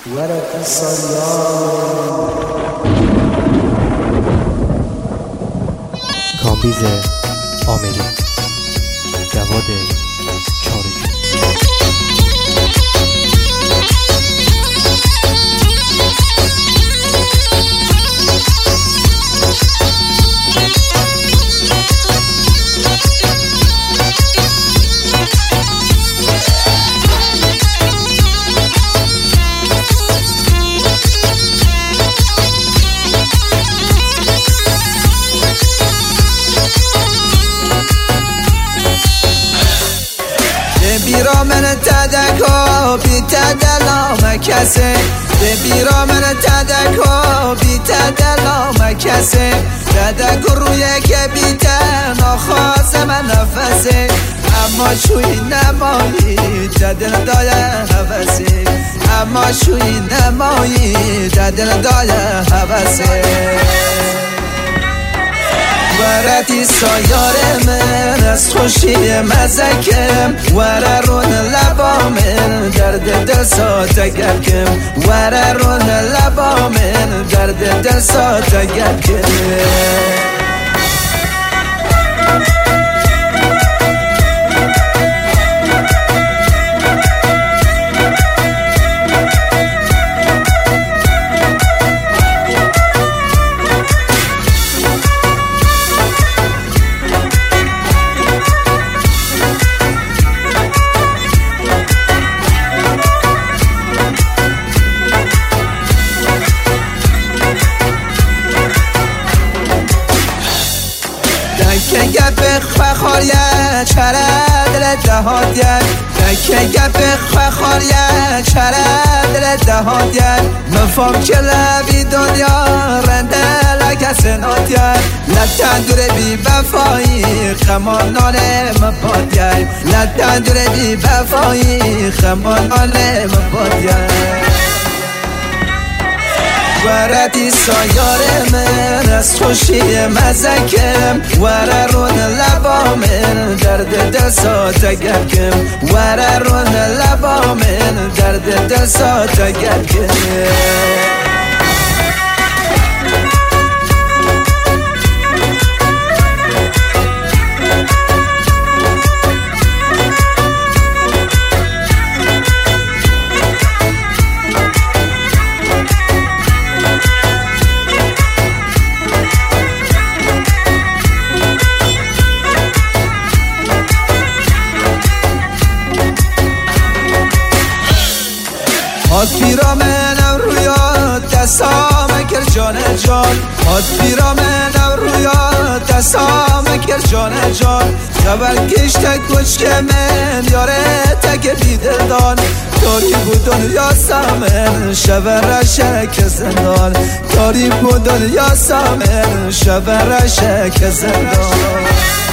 ورق سالیان کامبیز آمری جواد چارجو. بیرا من تدکا بی تدلا مکسه بیرا من تدکا بی تدلا مکسه تدک روی که بی تنا خواست من نفسه اما شوی نمایی تدل دایه حوثه اما شوی نمایی تدل دایه حوثه ورتی سایار من از خوشی مزکم وره رون لبامن درد دل ساتگم کم وره رون لبامن درد دل ساتگم کم که گپ خواریه چره دل دهاتیه که گپ خواریه چره دل دهاتیه مفهم که لبی دنیا رنده لگه سناتیه لطن دوره بی بفایی خمانانه مپاتیه لطن دوره بی بفایی خمانانه مپاتیه ورتی سایار من از خوشی مزکم وره رون لبامن درد دل ساتگم کم وره رون لبامن درد دل ساتگم کم بیرا منم رویات دستام کر جان جان بیرا منم رویات دستام کر جان جان جبل کشت کچ که من یاره تک بیدردان تاری بود دنیا سامن شبر رشک زندان تاری بود دنیا سامن شبر رشک زندان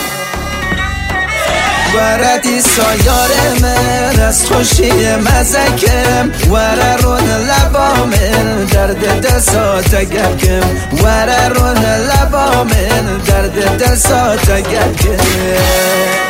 ورتی سایار من از خوشی مزکم وره رون لبامن درد دل ساتگم کم وره رون لبامن درد دل ساتگم کم